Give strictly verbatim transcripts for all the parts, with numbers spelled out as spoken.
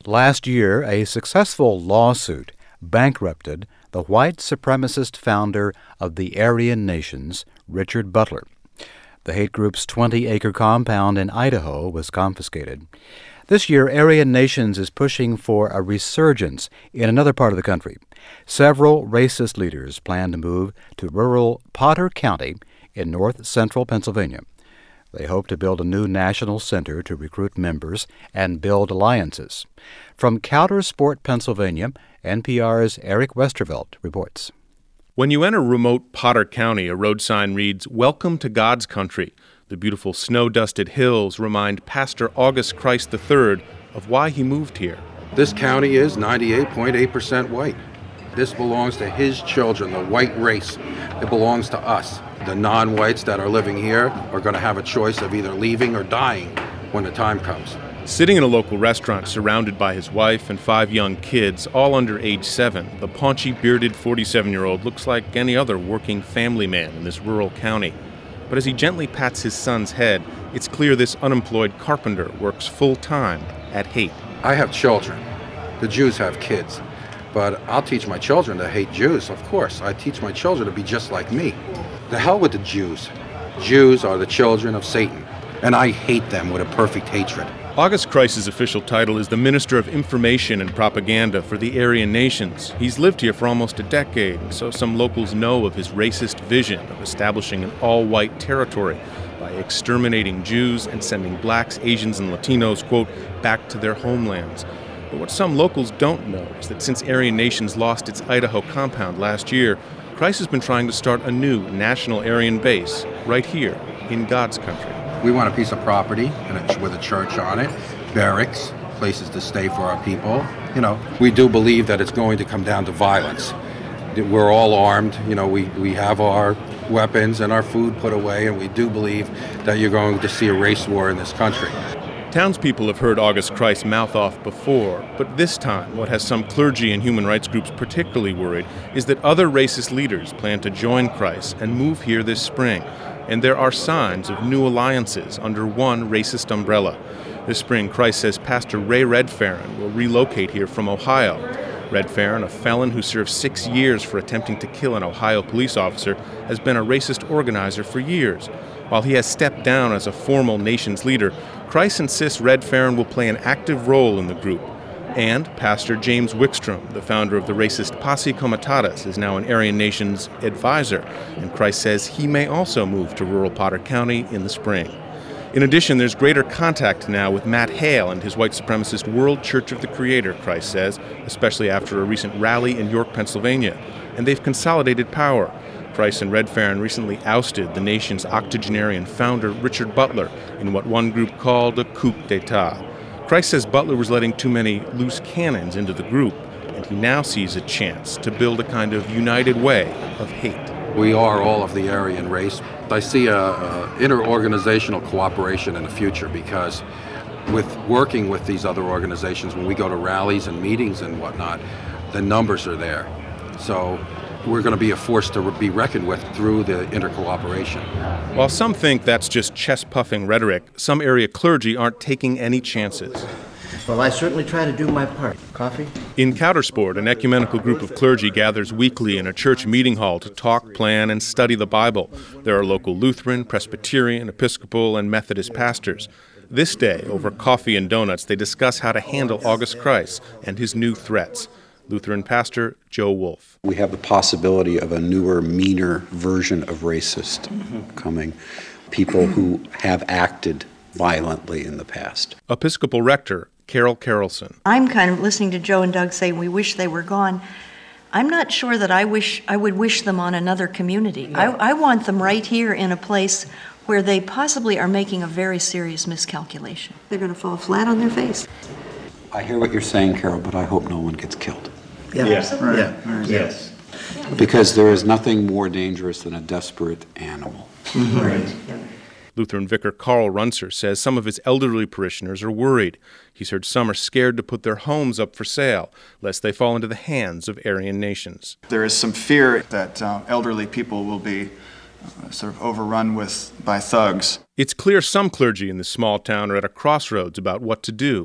Last year, a successful lawsuit bankrupted the white supremacist founder of the Aryan Nations, Richard Butler. The hate group's twenty-acre compound in Idaho was confiscated. This year, Aryan Nations is pushing for a resurgence in another part of the country. Several racist leaders plan to move to rural Potter County in north-central Pennsylvania. They hope to build a new national center to recruit members and build alliances. From Coudersport, Pennsylvania, N P R's Eric Westervelt reports. When you enter remote Potter County, a road sign reads, "Welcome to God's Country." The beautiful snow-dusted hills remind Pastor August Christ the third of why he moved here. This county is ninety-eight point eight percent white. This belongs to his children, the white race. It belongs to us. The non-whites that are living here are going to have a choice of either leaving or dying when the time comes. Sitting in a local restaurant surrounded by his wife and five young kids, all under age seven, the paunchy, bearded forty-seven-year-old looks like any other working family man in this rural county. But as he gently pats his son's head, it's clear this unemployed carpenter works full-time at hate. I have children. The Jews have kids. But I'll teach my children to hate Jews, of course. I teach my children to be just like me. The hell with the Jews. Jews are the children of Satan, and I hate them with a perfect hatred. August Christ's official title is the Minister of Information and Propaganda for the Aryan Nations. He's lived here for almost a decade, so some locals know of his racist vision of establishing an all-white territory by exterminating Jews and sending blacks, Asians, and Latinos, quote, back to their homelands. But what some locals don't know is that since Aryan Nations lost its Idaho compound last year, Christ has been trying to start a new national Aryan base right here in God's country. We want a piece of property and a, with a church on it, barracks, places to stay for our people. You know, we do believe that it's going to come down to violence. We're all armed. You know, we, we have our weapons and our food put away, and we do believe that you're going to see a race war in this country. Townspeople have heard August Christ mouth off before, but this time what has some clergy and human rights groups particularly worried is that other racist leaders plan to join Christ and move here this spring. And there are signs of new alliances under one racist umbrella. This spring, Christ says Pastor Ray Redfarron will relocate here from Ohio. Redfarron, a felon who served six years for attempting to kill an Ohio police officer, has been a racist organizer for years. While he has stepped down as a formal nation's leader, Christ insists Redfarron will play an active role in the group. And Pastor James Wickstrom, the founder of the racist Posse Comitatus, is now an Aryan Nations advisor, and Christ says he may also move to rural Potter County in the spring. In addition, there's greater contact now with Matt Hale and his white supremacist World Church of the Creator, Christ says, especially after a recent rally in York, Pennsylvania. And they've consolidated power. Christ and Redfarron recently ousted the nation's octogenarian founder, Richard Butler, in what one group called a coup d'etat. Christ says Butler was letting too many loose cannons into the group, and he now sees a chance to build a kind of united way of hate. We are all of the Aryan race. I see a, a inter-organizational cooperation in the future because with working with these other organizations, when we go to rallies and meetings and whatnot, the numbers are there. So we're going to be a force to be reckoned with through the intercooperation. While some think that's just chest-puffing rhetoric, some area clergy aren't taking any chances. Well, I certainly try to do my part. Coffee? In Coudersport, an ecumenical group of clergy gathers weekly in a church meeting hall to talk, plan, and study the Bible. There are local Lutheran, Presbyterian, Episcopal, and Methodist pastors. This day, over coffee and donuts, they discuss how to handle August Christ and his new threats. Lutheran pastor Joe Wolf. We have the possibility of a newer, meaner version of racist mm-hmm. coming. People who have acted violently in the past. Episcopal rector Carol Carolson. I'm kind of listening to Joe and Doug say we wish they were gone. I'm not sure that I wish I would wish them on another community. No. I, I want them right here in a place where they possibly are making a very serious miscalculation. They're going to fall flat on their face. I hear what you're saying, Carol, but I hope no one gets killed. Yeah, yeah. Right. yeah. Right. Yes. Because there is nothing more dangerous than a desperate animal. Mm-hmm. Right. Lutheran vicar Carl Runser says some of his elderly parishioners are worried. He's heard some are scared to put their homes up for sale, lest they fall into the hands of Aryan Nations. There is some fear that uh, elderly people will be uh, sort of overrun with by thugs. It's clear some clergy in this small town are at a crossroads about what to do. We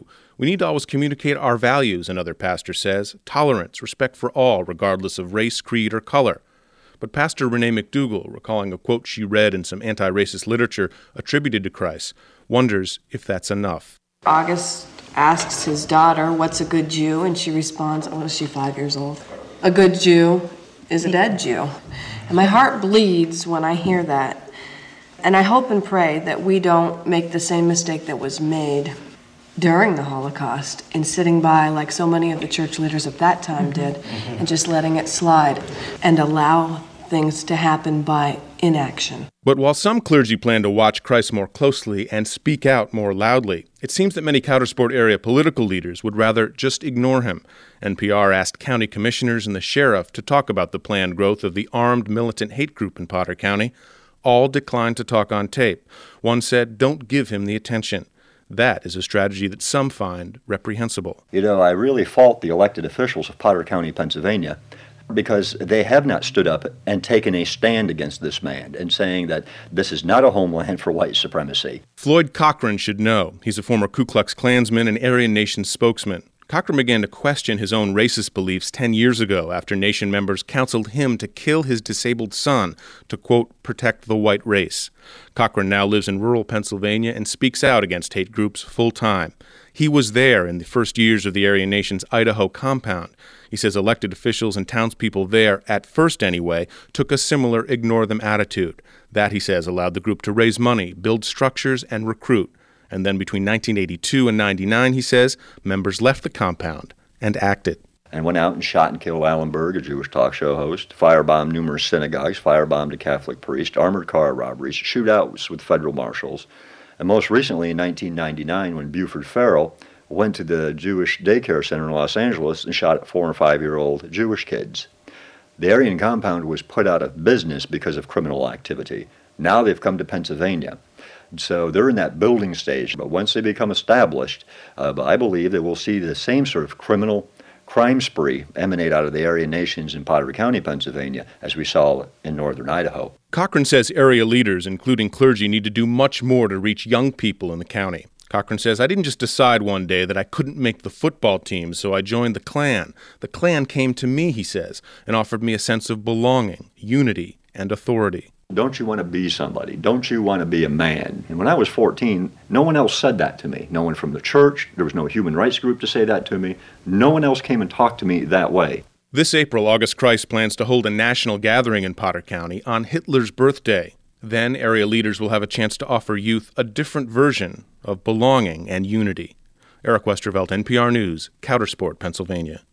We need to always communicate our values, another pastor says, tolerance, respect for all, regardless of race, creed, or color. But Pastor Renee McDougall, recalling a quote she read in some anti-racist literature attributed to Christ, wonders if that's enough. August asks his daughter, "What's a good Jew?" And she responds, oh, is she five years old? "A good Jew is a dead Jew." And my heart bleeds when I hear that. And I hope and pray that we don't make the same mistake that was made during the Holocaust in sitting by, like so many of the church leaders of that time did, mm-hmm. and just letting it slide and allow things to happen by inaction. But while some clergy plan to watch Christ more closely and speak out more loudly, it seems that many Coudersport area political leaders would rather just ignore him. N P R asked county commissioners and the sheriff to talk about the planned growth of the armed militant hate group in Potter County. All declined to talk on tape. One said, "Don't give him the attention." That is a strategy that some find reprehensible. You know, I really fault the elected officials of Potter County, Pennsylvania, because they have not stood up and taken a stand against this man and saying that this is not a homeland for white supremacy. Floyd Cochran should know. He's a former Ku Klux Klansman and Aryan Nation spokesman. Cochran began to question his own racist beliefs ten years ago after Nation members counseled him to kill his disabled son to, quote, protect the white race. Cochran now lives in rural Pennsylvania and speaks out against hate groups full-time. He was there in the first years of the Aryan Nation's Idaho compound. He says elected officials and townspeople there, at first anyway, took a similar ignore-them attitude. That, he says, allowed the group to raise money, build structures, and recruit. And then between nineteen eighty-two and ninety-nine, he says, members left the compound and acted. And went out and shot and killed Alan Berg, a Jewish talk show host, firebombed numerous synagogues, firebombed a Catholic priest, armored car robberies, shootouts with federal marshals. And most recently in nineteen ninety-nine, when Buford Farrell went to the Jewish daycare center in Los Angeles and shot at four and five-year-old Jewish kids. The Aryan compound was put out of business because of criminal activity. Now they've come to Pennsylvania. So they're in that building stage, but once they become established, uh, I believe that we'll see the same sort of criminal crime spree emanate out of the Aryan Nations in Potter County, Pennsylvania, as we saw in northern Idaho. Cochran says area leaders, including clergy, need to do much more to reach young people in the county. Cochran says, "I didn't just decide one day that I couldn't make the football team, so I joined the Klan. The Klan came to me," he says, and offered me a sense of belonging, unity, and authority. Don't you want to be somebody? Don't you want to be a man? And when I was fourteen, no one else said that to me. No one from the church. There was no human rights group to say that to me. No one else came and talked to me that way. This April, August Christ plans to hold a national gathering in Potter County on Hitler's birthday. Then area leaders will have a chance to offer youth a different version of belonging and unity. Eric Westervelt, N P R News, Coudersport, Pennsylvania.